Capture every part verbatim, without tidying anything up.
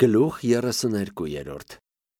Գլուխ երեսուներկու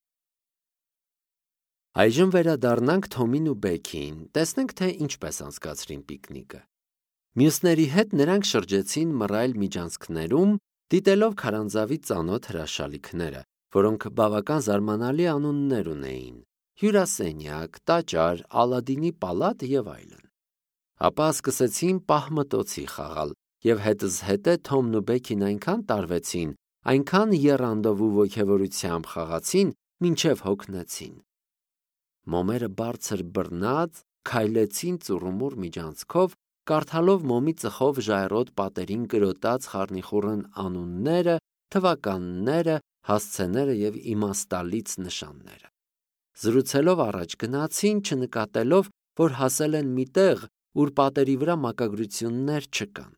Այժմ վերադառնանք Թոմին ու Բեքիին, տեսնենք, թե ինչպես անցկացրին պիկնիկը։ Մյուսների հետ նրանք շրջեցին մռայլ միջանցքներում, դիտելով քարանձավի ծանոթ հրաշալիքները, որոնք բավական զարմանալի անուններ ունեին՝ հյուրասենյակ, տաճար, Ալադինի պալատ եւ այլն։ Ապա սկսեցին պահմտոցի խաղալ, եւ հետզհետե Թոմն ու Բեքին այնքան տարվեցին, այնքան եռանդով ու ոգևորությամբ խաղացին, մինչև հոգնեցին։ Մոմերը բարձր բռնած քայլեցին ծուռումուռ միջանցքով, կարդալով մոմի ծխով ժայռոտ պատերին կրոտած խառնիխուռն անունները, թվականները, հասցեները եւ իմաստալից նշանները։ Զրուցելով առաջ գնացին, չնկատելով, որ հասել են մի տեղ, ուր պատերի վրա մակագրություններ չկան։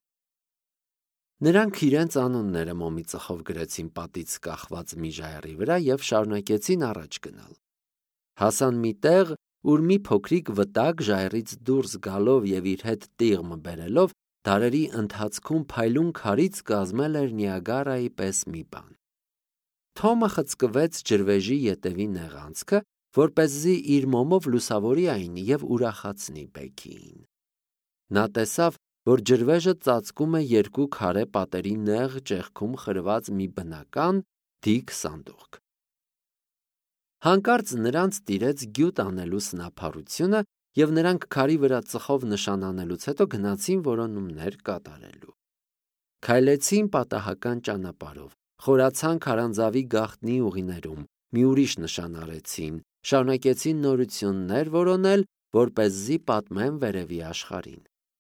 Նրանք իրենց անունները մոմի ծխով գրեցին պատից կախված մի ժայռի վրա եւ շարունակեցին առաջ գնալ։ Հասան մի տեղ, ուր մի փոքրիկ վտակ ժայռից դուրս գալով եւ իր հետ տիղմ բերելով դարերի ընթացքում փայլուն քարից կազմել էր Նիագարայի պես մի բան։ Թոմը խցկվեց ջրվեժի ետևի նեղանցքը, որպեսզի իր մոմով լուսավորի այն եւ ուրախացնի Բեքիին։ Նա տեսավ, որ ջրվեժը ծածկում է երկու քարե պատերի նեղ ճեղքում խրված մի բնական դիք սանդուղք։ Հանկարծ նրանց տիրեց գյուտ անելու սնափառությունը, եւ նրանք քարի վրա ծխով նշան անելուց հետո գնացին որոնումներ կատարելու։ Քայլեցին պատահական ճանապարհով, խորացան քարանձավի գաղտնի ուղիներում, մի ուրիշ նշան արեցին, շարունակեցին նորություններ որոնել, որպեսզի պատմեն վերևի աշխարհին։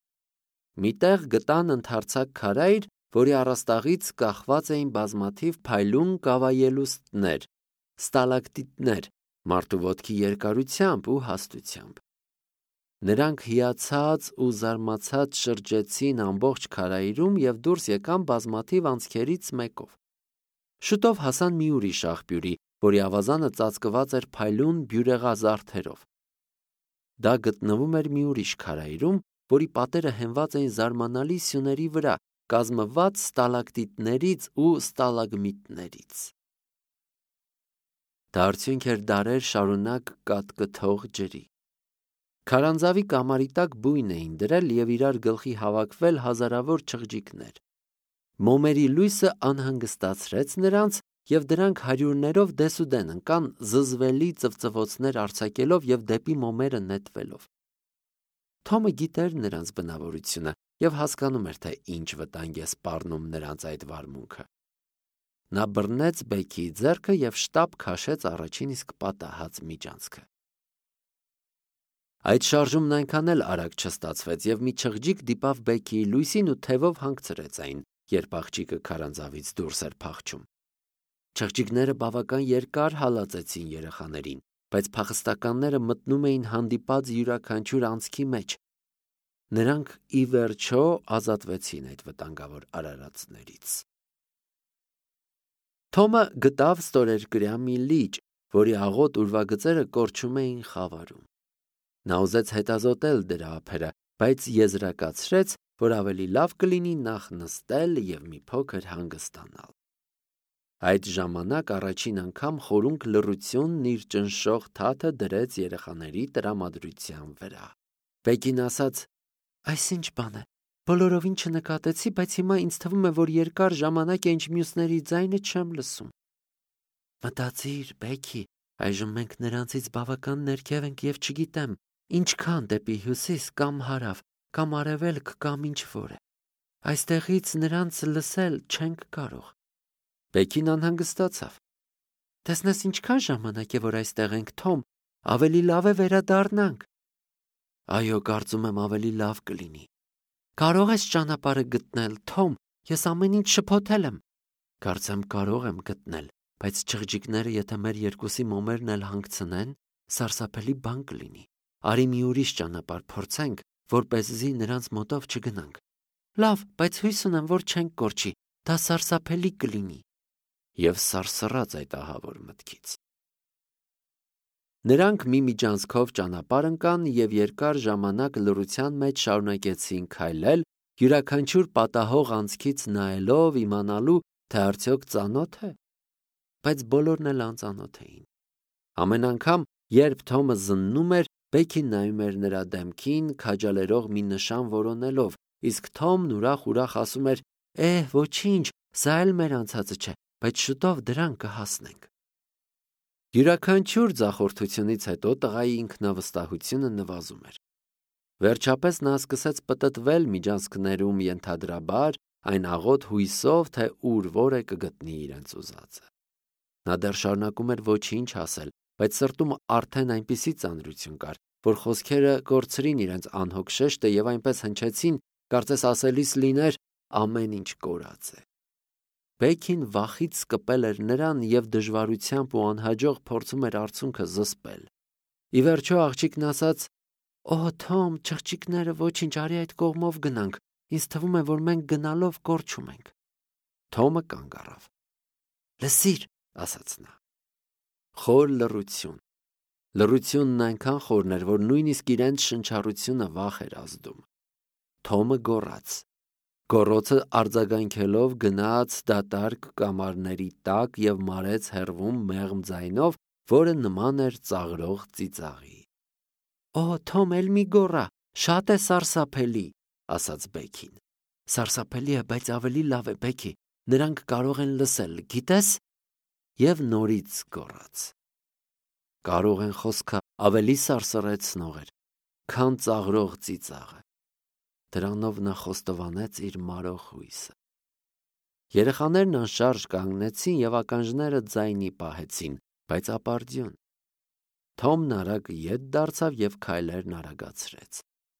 Միտեղ գտան ընդարձակ քարայր, որի առաստաղից կախված էին բազմաթիվ փայլուն կավայելուստներ, ստալակտիտներ, մարդու ոտքի երկարությամբ ու հաստությամբ։ Նրանք հիացած ու զարմացած շրջեցին ամբողջ քարայրում եւ դուրս եկան բազմաթիվ անցքերից մեկով։ Շուտով հասան մի ուրիշ աղբյուրի, որի ավազանը ծածկված էր փայլուն բյուրեղազարդերով։ Դա գտնվում էր մի ուրիշ քարայրում, որի պատերը հենված էին զարմանալի սյուների վրա, կազմված ստալակտիտներից ու ստալագմիտներից։ Դա արդյունք էր դարեր շարունակ կատկթող ջրի։ Քարանձավի կամարի տակ բույն էին դրել եւ իրար գլխի հավաքվել հազարավոր չղջիկներ։ Մոմերի լույսը անհանգստացրեց նրանց, եւ դրանք հարյուրներով դեսուդեն ընկան զզվելի ծվծվոցներ արձակելով եւ դեպի մոմերը նետվելով։ Թոմը գիտեր նրանց բնավորությունը եւ հասկանում էր, թե ինչ վտանգ է սպառնում նրանց այդ վարմունքը։ Նա բռնեց Բեքիի ձեռքը եւ շտապ քաշեց առաջին իսկ պատահած միջանցքը։ Այդ շարժումն այնքան էլ արագ չստացվեց եւ մի չղջիկ դիպավ Բեքիի լույսին ու թևով հանգցրեց այն, երբ աղջիկը քարանձավից դուրս էր փախչում։ Չղջիկները բավական երկար հալածեցին երեխաներին, բայց փախստականները մտնում էին հանդիպած յուրաքանչյուր անցքի մեջ։ Նրանք ի վերջո ազատվեցին այդ վտանգավոր արարածներից։ Թոմը գտավ ստորերկրյա մի լիճ, որի աղոտ ուրվագծերը կորչում էին խավարում։ Նա ուզեց հետազոտել դրա ափերը, բայց եզրակացրեց, որ ավելի լավ կլինի նախ նստել եւ մի փոքր հանգստանալ։ Այդ ժամանակ առաջին անգամ խորունկ լռությունն իր ճնշող թաթը դրեց երեխաների տրամադրության վրա։ Բեքին ասաց. «Այս ինչ բան է, բոլորովին չնկատեցի, բայց հիմա ինձ թվում է, որ երկար ժամանակ է ինչ մյուսների ձայնը չեմ լսում»։ Մտածիր, Բեքի, այժմ մենք նրանցից բավական ներքև ենք եւ չգիտեմ, ինչքան դեպի հյուսիս կամ հարավ, կամ արևելք կամ ինչ որ է։ Այստեղից նրանց լսել չենք կարող։ Բեքին անհանգստացավ։ Տեսնես ինչքան ժամանակ է, որ այստեղ ենք, Թոմ, ավելի լավ է վերադառնանք։ Այո, կարծում եմ ավելի լավ կլինի։ Կարող ես ճանապարհը գտնել, Թոմ, ես ամեն ինչ շփոթել եմ։ Կարծեմ կարող եմ գտնել, բայց չղջիկները եթե մեր երկուսի մոմերն էլ հանգցնեն, սարսափելի բան կլինի։ Արի մի ուրիշ ճանապարհ փորձենք, որպեսզի նրանց մոտով չգնանք։ Լավ, բայց հույս ունեմ, որ չենք կորչի, դա սարսափելի կլինի։ Եվ սարսռաց այդ ահավոր մտքից։ Նրանք մի միջանցքով ճանապարհ ընկան եւ երկար ժամանակ լռության մեջ շարունակեցին քայլել, յուրաքանչյուր պատահող անցքից նայելով, իմանալու, թե արդյոք ծանոթ է։ բայց բոլորն էլ անծանոթ էին։ Ամեն անգամ, երբ Թոմը զննում էր, Բեքին նայում էր նրա դեմքին, քաջալերող մի նշան որոնելով, իսկ Թոմն ուրախ-ուրախ ասում էր. «Էհ, ոչինչ, սա էլ մեր անցածը չէ, բայց շուտով դրան կհասնենք»։ Յուրաքանչյուր ձախորդությունից հետո տղայի ինքնավստահությունը նվազում էր։ Վերջապես նա սկսեց պտտվել միջանցքներում ենթադրաբար, այն աղոտ հույսով, թե ուր որը կգտնի իրենց ուզածը։ Նա դեռ շարունակում էր ոչինչ ասել, բայց սրտում արդեն այնպիսի ծանրություն կար, որ խոսքերը կորցրին իրենց անհոգ շեշտը եւ այնպես հնչեցին, կարծես ասելիս լիներ ամեն ինչ կորած է։ Բեքին վախից կպել էր նրան եւ դժվարությամբ ու անհաջող փորձում էր արցունքը զսպել։ Ի վերջո աղջիկն ասաց. «Օ, Թոմ, չղջիկները ոչինչ, արի այդ կողմով գնանք, ինձ թվում է, որ մենք գնալով կորչում ենք»։ Թոմը կանգ առավ։ «Լսիր», ասաց նա։ Խոր լռություն։ Լռությունն այնքան խորն էր, որ նույնիսկ իրենց շնչառությունը վախ էր ազդում։ Թոմը գոռաց։ Գոռոցը արձագանքելով գնաց դատարկ կամարների տակ եւ մարեց հեռվում մեղմ ձայնով, որը նման էր ծաղրող ծիծաղի։ «Օ, Թոմ, էլ մի գոռա, շատ է սարսափելի», ասաց Բեքին։ «Սարսափելի է, բայց ավելի լավ է, Բեքի, նրանք կարող են լսել, գիտես»։ Եվ նորից գոռաց։ Կարող են խոսքը ավելի սարսռեցնող էր, քան ծաղրող ծիծաղը։ Դրանով նա խոստովանեց իր մարող հույսը։ Երեխաներն անշարժ կանգնեցին եւ ականջները ձայնի պահեցին, բայց ապարդյուն։ Թոմն արագ ետ դարձավ եւ քայլերն արագացրեց։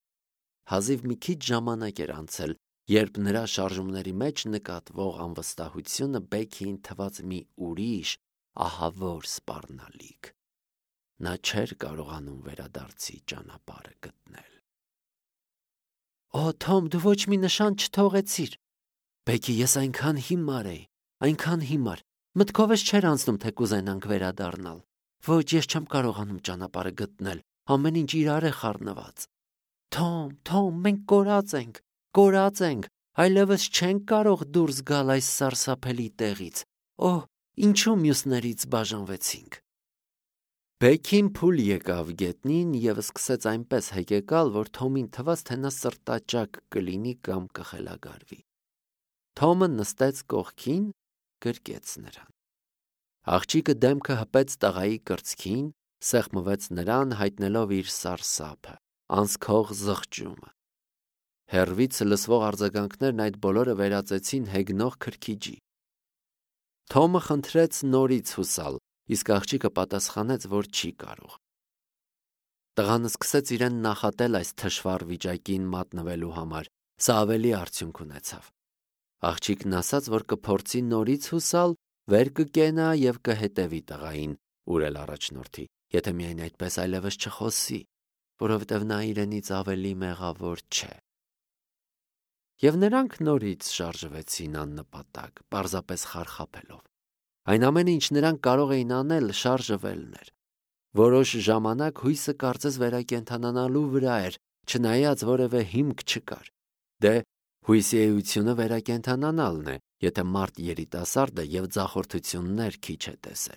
Հազիվ մի քիչ ժամանակ էր անցել, երբ նրա շարժումների մեջ նկատվող անվստահությունը Բեքիին թվաց մի ուրիշ, ահավոր սպառնալիք։ Նա չէր կարողանում վերադարձի ճանապարհը գտնել։ «Օ, Թոմ, դու ոչ մի նշան չթողեցիր»։ «Բեքի, ես այնքան հիմար էի, այնքան հիմար, մտքովս չէր անցնում, թե կուզենանք վերադառնալ։ Ոչ, ես չեմ կարողանում ճանապարհը գտնել, ամեն ինչ իրար է խառնված։ Թոմ, Թոմ, մենք կորած ենք, կորած ենք, այլևս չենք կարող դուրս գալ այս սարսափելի տեղից։ Օհ, ինչու մյուսներից բաժանվեցինք»։ Բեքին փուլ եկավ գետնին եւ սկսեց այնպես հեկեկալ, որ Թոմին թվաց, թե նա սրտաճակ կլինի կամ կխելագարվի։ Թոմը նստեց կողքին, գրկեց նրան։ Աղջիկը դեմքը հպեց տղայի կրծքին, սեղմվեց նրան, հայտնելով իր սարսափը, անցքող զղջումը։ Հեռվից լսվող արձագանքներն այդ բոլորը վերածեցին հեգնող քրքիջի։ Թոմը խնդրեց նորից հուսալ, իսկ աղջիկը պատասխանեց, որ չի կարող։ Տղան սկսեց իրեն նախատել այս թշվառ վիճակին մատնվելու համար, սա ավելի արդյունք ունեցավ։ Աղջիկն ասաց, որ կփորձի նորից հուսալ, վեր կկենա եւ կհետևի տղային, ուր էլ առաջնորդի, եթե միայն այդպես այլևս չխոսի, որովհետև նա իրենից ավելի մեղավոր չէ։ Եվ նրանք նորից շարժվեցին աննպատակ, պարզապես խարխափելով։ Այն ամենը, ինչ նրանք կարող էին անել, շարժվելն էր։ Որոշ ժամանակ հույսը կարծես վերակենդանանալու վրա էր, չնայած որևէ հիմք չկար։ Դե հույսի էությունը վերակենդանանալն է, եթե մարդ երիտասարդ է եւ ձախորդություններ քիչ է տեսել։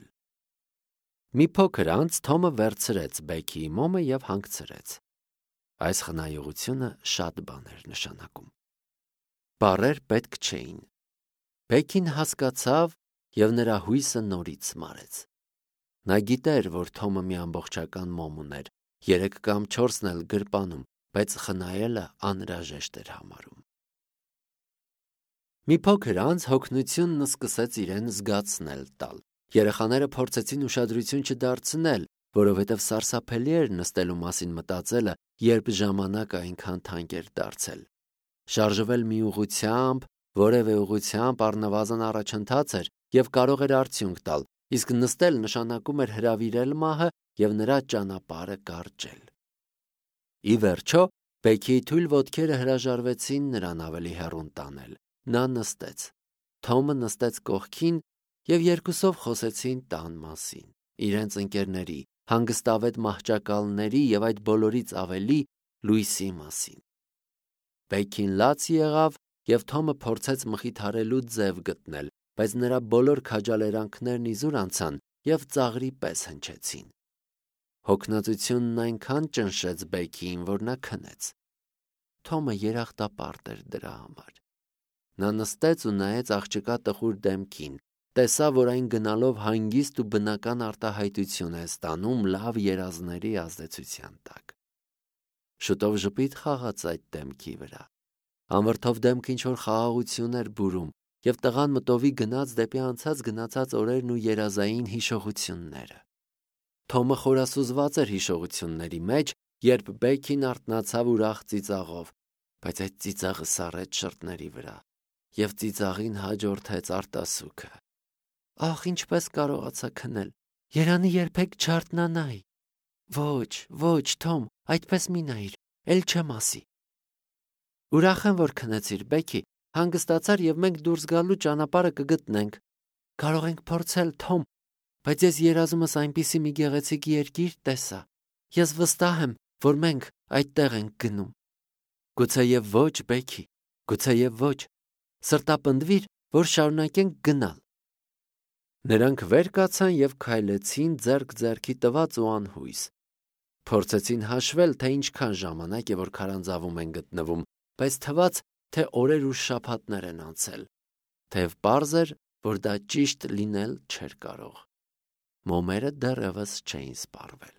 Մի փոքր անց Թոմը վերցրեց Բեքիի մոմը եւ հանգցրեց։ Այս խնայողությունը շատ բան էր նշանակում։ Բառեր պետք չէին։ Բեքին հասկացավ եւ նրա հույսը նորից մարեց։ Նա գիտեր, որ Թոմը մի ամբողջական մոմ ուներ, երեք կամ չորսն էլ գրպանում, բայց խնայելը անհրաժեշտ էր համարում։ Մի փոքր անց հոգնությունն սկսեց իրեն զգացնել տալ։ Երեխաները փորձեցին ուշադրություն չդարձնել, որովհետև սարսափելի էր նստելու մասին մտածելը, երբ ժամանակը այնքան թանկ էր դարձել։ Շարժվել մի ուղղությամբ, որևէ ուղղությամբ առնվազն առաջընթաց էր եւ կարող էր արդյունք տալ, իսկ նստել նշանակում էր հրավիրել մահը եւ նրա ճանապարհը կարճել։ Ի վերջո, Բեքիի թույլ ոտքերը հրաժարվեցին նրան ավելի հեռուն տանել։ Նա նստեց։ Թոմը նստեց կողքին եւ երկուսով խոսեցին տան մասին, իրենց ընկերների, հանգստավետ մահճակալների եւ այդ բոլորից ավելի լույսի մասին։ Բեքին լաց եղավ եւ Թոմը փորձեց մխիթարելու ձև գտնել, բայց նրա բոլոր քաջալերանքներն իզուր անցան և ծաղրի պես հնչեցին։ Հոգնածությունն այնքան ճնշեց Բեքիին, որ նա քնեց։ Թոմը երախտապարտ էր դրա համար։ Նա նստեց ու նայեց աղջկա տխուր դեմքին, տեսավ, որ այն գնալով հանգիստ ու բնական արտահայտություն է ստանում լավ երազների ազդեցության տակ։ Շուտով ժպիտ խաղաց այդ դեմքի վրա։ Անվրդով դեմքը ինչ-որ խաղաղություն էր բուրում, և տղան մտովի գնաց դեպի անցած գնացած օրերն ու երազային հիշողությունները։ Թոմը խորասուզված էր հիշողությունների մեջ, երբ Բեքին արթնացավ ուրախ ծիծաղով, բայց այդ ծիծաղը սառեց շրթների վրա, և ծիծաղին հաջորդեց արտասուքը։ Ախ, ինչպես կարողացա քնել, երանի երբեք չարթնանայի։ Ոչ, ոչ, Թոմ, այդպես մի նայիր, էլ չեմ ասի։ Ուրախ եմ, որ քնեցիր, Բեքի, հանգստացար և մենք դուրս գալու ճանապարհը կգտնենք։ Կարող ենք փորձել, Թոմ, բայց ես երազումս այնպիսի մի գեղեցիկ երկիր տեսա։ Ես վստահ եմ, որ մենք այդտեղ ենք գնում։ Գուցեև ոչ, Բեքի, գուցեև ոչ։ Սրտապնդվիր, որ շարունակենք գնալ։ Նրանք վեր կացան և քայլեցին ձեռք ձեռքի տված ու անհույս։ Փորձեցին հաշվել, թե ինչքան ժամանակ է, որ քարանձավում են գտնվում, բայց թվաց, թե օրեր ու շաբաթներ են անցել, թեև պարզ էր, որ դա ճիշտ լինել չէր կարող։ Մոմերը դեռևս չէին սպառվել։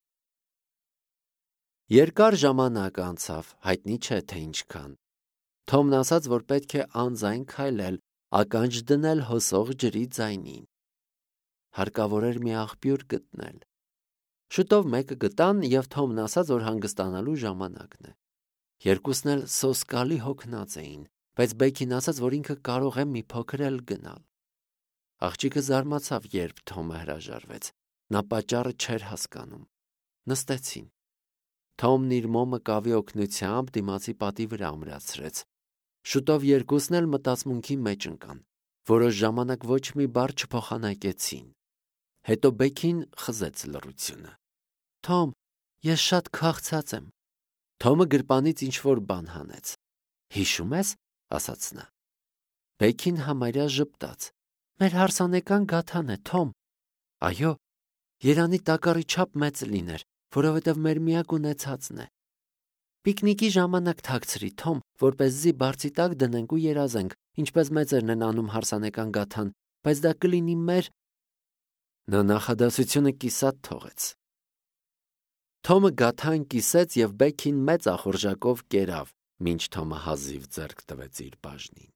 Երկար ժամանակ անցավ, հայտնի չէ, թե ինչքան։ Թոմն ասաց, որ պետք է անձայն քայլել, ականջ դնել հոսող ջրի ձայնին։ Հարկավոր էր մի աղբյուր գտնել։ Շուտով մեկը գտան, և Թոմն ասաց, որ հանգստանալու ժամանակն է։ Երկուսն էլ սոսկալի հոգնած էին, բայց Բեքին ասաց, որ ինքը կարող է մի փոքր էլ գնալ։ Աղջիկը զարմացավ, երբ Թոմը հրաժարվեց։ Նա պատճառը չէր հասկանում։ Նստեցին։ Թոմն իր մոմը կավի օգնությամբ դիմացի պատի վրա ամրացրեց։ Շուտով երկուսն էլ մտածմունքի մեջ ընկան։ Որոշ ժամանակ ոչ մի բառ չփոխանակեցին։ Հետո Բեքին խզեց լռությունը։ Թոմ, ես շատ քաղցած եմ։ Թոմը գրպանից ինչ-որ բան հանեց։ Հիշում ես, ասաց նա։ Բեքին համարյա ժպտաց։ Մեր հարսանեկան գաթան է, Թոմ։ Այո, երանի տակառի չափ մեծ լիներ, որովհետև մեր միակ ունեցածն է։ Պիկնիկի ժամանակ թաքցրի, Թոմ, որպեսզի բարձի տակ դնենք ու երազենք, ինչպես մեծերն են անում հարսանեկան գաթան, բայց դա կլինի մեր… Նա նախադասությունը կիսատ թողեց։ Թոմը գաթան կիսեց և Բեքին մեծ ախորժակով կերավ, մինչ Թոմը հազիվ ձեռք տվեց իր բաժնին։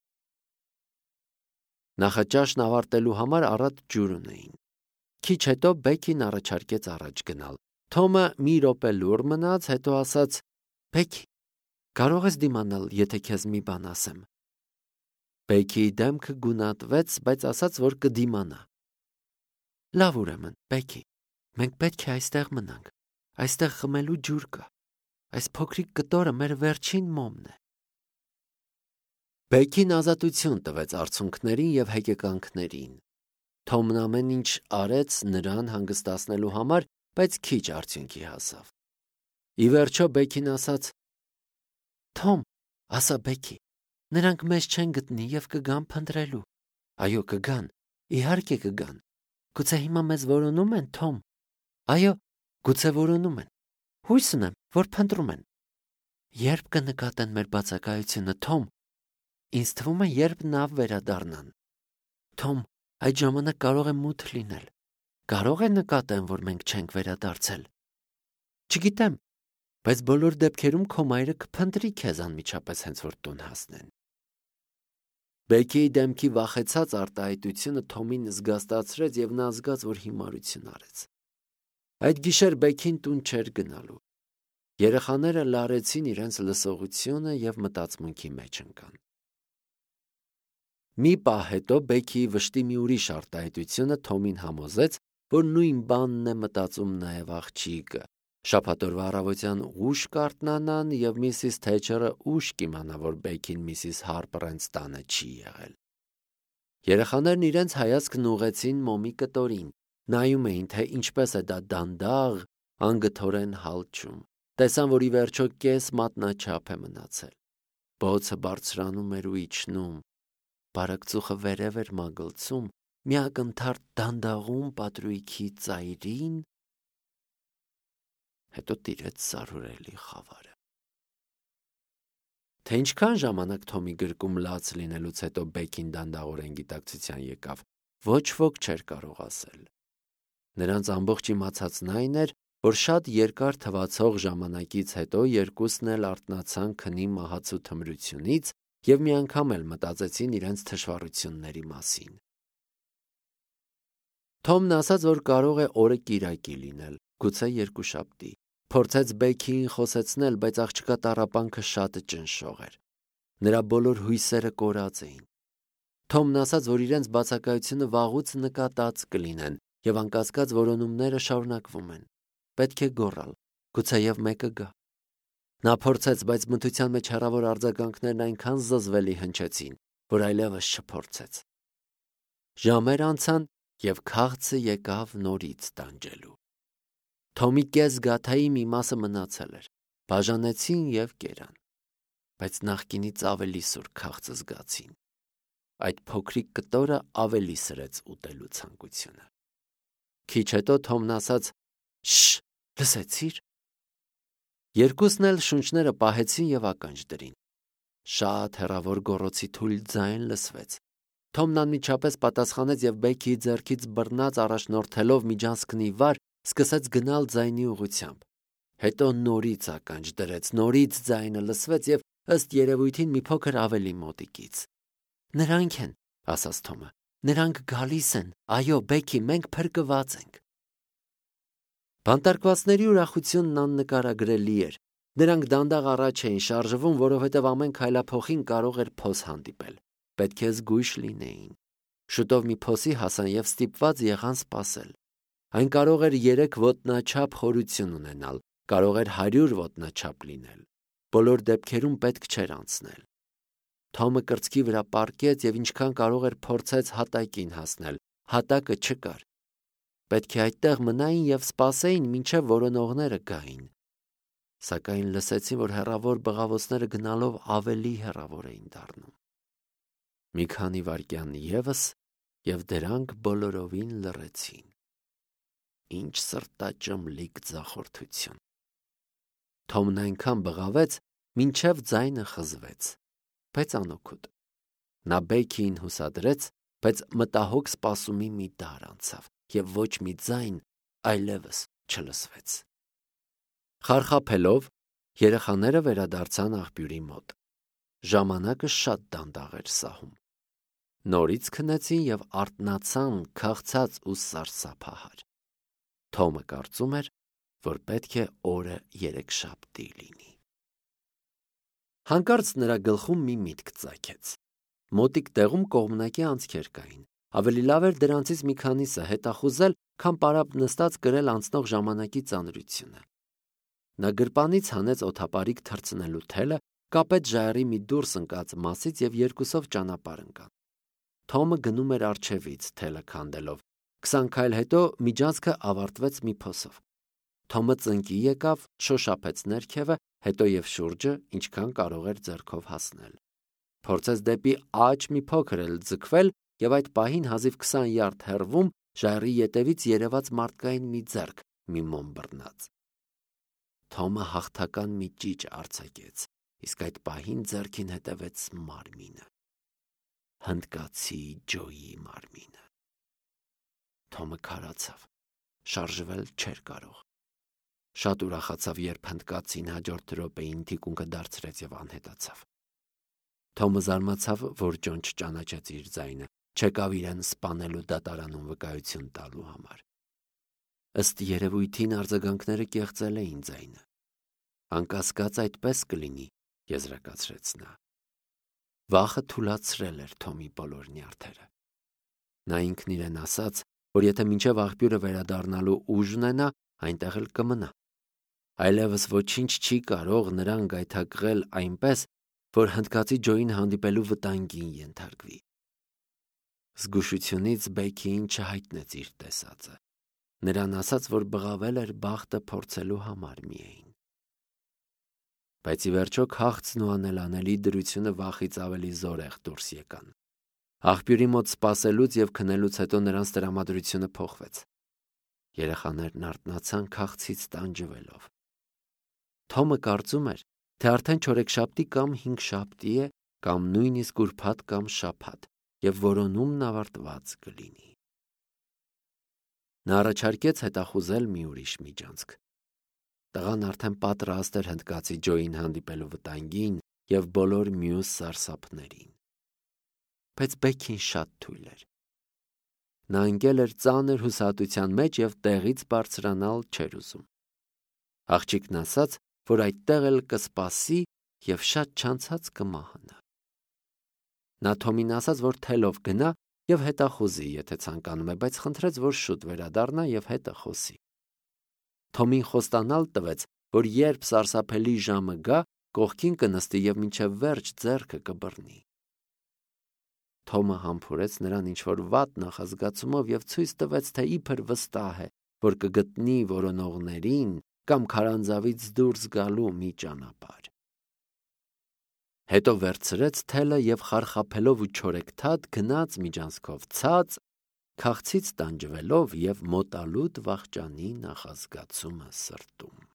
Նախաճաշն ավարտելու համար առատ ջուր ունեին։ Քիչ հետո Բեքին առաջարկեց առաջ գնալ։ Թոմը մի րոպե լուռ մնաց, հետո ասաց. Բեքի, կարող ես դիմանալ, եթե քեզ մի բան ասեմ։ Բեքիի դեմքը գունատվեց, բայց ասաց, որ կդիմանա։ Լավ, ուրեմն, Բեքի, մենք պետք է այստեղ մնանք։ Այստեղ խմելու ջուր կա։ Այս փոքրիկ կտորը մեր վերջին մոմն է։ Բեքին ազատություն տվեց արցունքներին և հեկեկանքներին։ Թոմն ամեն ինչ արեց նրան հանգստացնելու համար, բայց քիչ արդյունքի հասավ։ Ի վերջո Բեքին ասաց. Թոմ, ասա Բեքի, նրանք մեզ չեն գտնի և կգան փնտրելու։ Այո, կգան, իհարկե կգան։ Գուցե հիմա մեզ որոնում են, Թոմ։ Այո, գուցե որոնում են։ Հույս ունեմ, որ փնտրում են։ Երբ կնկատեն մեր բացակայությունը, Թոմ։ Ինձ թվում է, երբ նավ վերադառնան։ Թոմ, այդ ժամանակ կարող է մութ լինել։ Կարող է նկատեն, որ մենք չենք վերադարձել։ Չգիտեմ, բայց բոլոր դեպքերում քո մայրը կփնտրի քեզ անմիջապես հենց որ տուն հասնեն։ Բեքիի դեմքի վախեցած արտահայտությունը Թոմին զգաստացրեց և նա զգաց, որ հիմարություն արեց։ Այդ գիշեր Բեքին տուն չէր գնալու։ Երեխաները լարեցին իրենց լսողությունը և մտածմունքի մեջ ընկան։ Մի պահ հետո Բեքիի վշտի մի ուրիշ արտահայտությունը Թոմին համոզեց, որ նույն բանն է մտածում նաև աղջիկը։ Շաբաթօրվա առավոտյան ուշ կարթնանան և միսիս Թեչերը ուշ կիմանա, որ Բեքին միսիս Հարպըրենց տանը չի եղել։ Երեխաներն իրենց հայացքն ուղղեցին մոմի կտորին, նայում էին, թե ինչպես է դա դանդաղ, անգթորեն հալչում։ Տեսան, որ ի վերջո կես մատնաչափ է մնացել։ Բոցը բարձրանում էր ու իջնում։ Բարակցուխը վերև էր մագլցում, մի ակնթարթ դանդաղում պատրույքի ծայրին, հետո տիրեց սարուրելի խավարը։ Թե ինչքան ժամանակ Թոմի գրկում լաց լինելուց հետո Բեքին դանդաղորեն գիտակցության եկավ, ոչ ոք չէր կարող ասել։ Նրանց ամբողջ իմացածն այն էր, որ շատ երկար թվացող ժամանակից հետո երկուսն էլ արթնացան քնի մահացու թմրությունից և մի անգամ էլ մտածեցին իրենց թշվառությունների մասին։ Թոմն ասաց, որ կարող է օրը կիրակի լինել, գուցե երկուշաբթի։ Փորձեց Բեքիին խոսեցնել, բայց աղջկա տառապանքը շատ ճնշող էր։ Նրա բոլոր հույսերը կորած էին։ Թոմն ասաց, որ իրենց բացակայությունը վաղուց նկատած կլինեն, և անկասկած որոնումները շարունակվում են։ Պետք է գոռալ, գուցեև մեկը գա։ Նա փորձեց, բայց մթության մեջ հեռավոր արձագանքներն այնքան զզվելի հնչեցին, որ այլևս չփորձեց։ Ժամեր անցան, և քաղցը եկավ նորից տանջելու։ Թոմի կես գաթայի մի մասը մնացել էր, բաժանեցին և կերան, բայց նախկինից ավելի սուր քաղցը զգացին։ Այդ փոքրիկ կտորը ավելի սրեց ուտելու ցանկությունը։ Քիչ հետո Թոմն ասաց. «Շշ, լսեցի՞ր»։ Երկուսն էլ շունչները պահեցին և ականջ դրին։ Շատ հեռավոր գոռոցի թույլ ձայն լսվեց։ Թոմն անմիջապես պատասխանեց և Բեքիի ձեռքից բռնած առաջնորդելով միջանցքն ի վար, սկսեց գնալ ձայնի ուղղությամբ։ Հետո նորից ականջ դրեց, նորից ձայնը լսվեց և ըստ երևույթին մի փոքր ավելի մոտիկից։ «Նրանք են», ասաց Թոմը, «նրանք գալիս են, այո, Բեքի, մենք փրկված ենք»։ Բանտարկվածների ուրախությունն աննկարագրելի էր։ Նրանք դանդաղ առաջ էին շարժվում, որովհետև ամեն քայլափոխին կարող էր փոս հանդիպել։ Պետք է զգույշ լինեին։ Շուտով մի փոսի հասան և ստիպված եղան սպասել։ Այն կարող էր երեք ոտնաչափ խորություն ունենալ, կարող էր հարյուր ոտնաչափ լինել։ Բոլոր դեպքերում պետք չէր անցնել։ Թոմը կրծքի վրա պառկեց և ինչքան կարող էր փորձեց հատակին հասնել։ Հատակը չկար։ Պետք է այդտեղ մնային և սպասեին, մինչև որոնողները գային։ Սակայն լսեցին, որ հեռավոր բղավոցները գնալով ավելի հեռավոր էին դառնում։ Մի քանի վայրկյան ևս, և դրանք բոլորովին լռեցին։ Ինչ սրտաճմլիկ ձախորդություն։ Թոմն այնքան բղավեց, մինչև ձայնը խզվեց, բայց անօգուտ։ Նա Բեքիին հուսադրեց, բայց մտահոգ սպասումի մի դար անցավ, և ոչ մի ձայն այլևս չլսվեց։ Խարխափելով, երեխաները վերադարձան աղբյուրի մոտ։ Ժամանակը շատ դանդաղ էր սահում։ Նորից քնեցին և արթնացան քաղցած ու սարսափահար։ Թոմը կարծում էր, որ պետք է օրը երեքշաբթի լինի։ Հանկարծ նրա գլխում մի միտք ծագեց։ Մոտիկ տեղում կողմնակի անցքեր կային։ Ավելի լավ էր դրանցից մի քանիսը հետախուզել, քան պարապ նստած կրել անցնող ժամանակի ծանրությունը։ Նա գրպանից հանեց օդապարիկ թռցնելու թելը, կապեց ժայռի մի դուրս ընկած մասից և երկուսով ճանապարհ ընկան։ Թոմը գնում էր առջևից, թելը քանդելով։ Քսան քայլ հետո միջանցքը ավարտվեց մի փոսով։ Թոմը ծնկի եկավ, շոշափեց ներքևը, հետո և շուրջը, ինչքան կարող էր ձեռքով հասնել։ Փորձեց դեպի աջ մի փոքր էլ ձգվել, և այդ պահին հազիվ քսան յարդ հեռվում ժայռի ետևից երևաց մարդկային մի ձեռք, մի մոմ բռնած։ Թոմը հաղթական մի ճիչ արձակեց, իսկ այդ պահին ձեռքին հետևեց մարմինը։ Հնդկացի Ջոյի մարմինը։ Թոմը քարացավ, շարժվել չէր կարող։ Շատ ուրախացավ, երբ հնդկացին հաջորդ րոպեին թիկունքը դարձրեց և անհետացավ։ Թոմը զարմացավ, որ Ջոն չճանաչեց իր ձայնը, չեկավ իրեն սպանելու դատարանում վկայություն տալու համար։ Ըստ երևույթին արձագանքները կեղծել էին ձայնը։ Անկասկած այդպես կլինի, եզրակացրեց նա։ Վախը թուլացրել էր Թոմի բոլոր նյարդերը։ Նա ինքն իրեն ասաց, որ եթե մինչև աղբյուրը վերադառնալու ուժ ունենա, այնտեղ էլ կմնա։ Այլևս ոչինչ չի կարող նրան գայթակղել այնպես, որ հնդկացի Ջոյին հանդիպելու վտանգին ենթարկվի։ Զգուշությունից Բեքիին չհայտնեց իր տեսածը։ Նրան ասաց, որ բղավել էր բախտը փորձելու համար միայն։ Բայց ի վերջո քաղցն ու անելանելի դրությունը վախից ավելի զորեղ դուրս եկան։ Աղբյուրի մոտ սպասելուց և քնելուց հետո նրանց տրամադրությունը փոխվեց։ Երեխաներն արթնացան քաղցից տանջվելով։ Թոմը կարծում էր, թե արդեն չորեքշաբթի կամ հինգշաբթի է, կամ նույնիսկ ուրբաթ կամ շաբաթ, և որոնումն ավարտված կլինի։ Նա առաջարկեց հետախուզել մի ուրիշ միջանցք։ Տղան արդեն պատրաստ էր հնդկացի Ջոյին հանդիպելու վտանգին և բոլոր մյուս սարսափներին։ Բայց Բեքին շատ թույլ էր։ Նա ընկել էր ծանր հուսահատության մեջ և տեղից բարձրանալ չէր ուզում։ Աղջիկն ասաց, որ այդտեղ էլ կսպասի և շատ չանցած կմահանա։ Նա Թոմին ասաց, որ թելով գնա և հետախուզի, եթե ցանկանում է, բայց խնդրեց, որ շուտ վերադառնա և հետը խոսի։ Թոմին խոստանալ տվեց, որ երբ սարսափելի ժամը գա, կողքին կնստի և մինչև վերջ ձեռքը կբռնի։ Թոմը համբուրեց նրան ինչ-որ վատ նախազգացումով և ցույց տվեց, թե իբր վստահ է, որ կգտնի որոնողներին կամ քարանձավից դուրս գալու մի ճանապարհ։ Հետո վերցրեց թելը և խարխափելով ու չորեքթաթ գնաց միջանցքով ցած, քաղցից տանջվելով և մոտալուտ վախճանի նախազգացումը սրտում։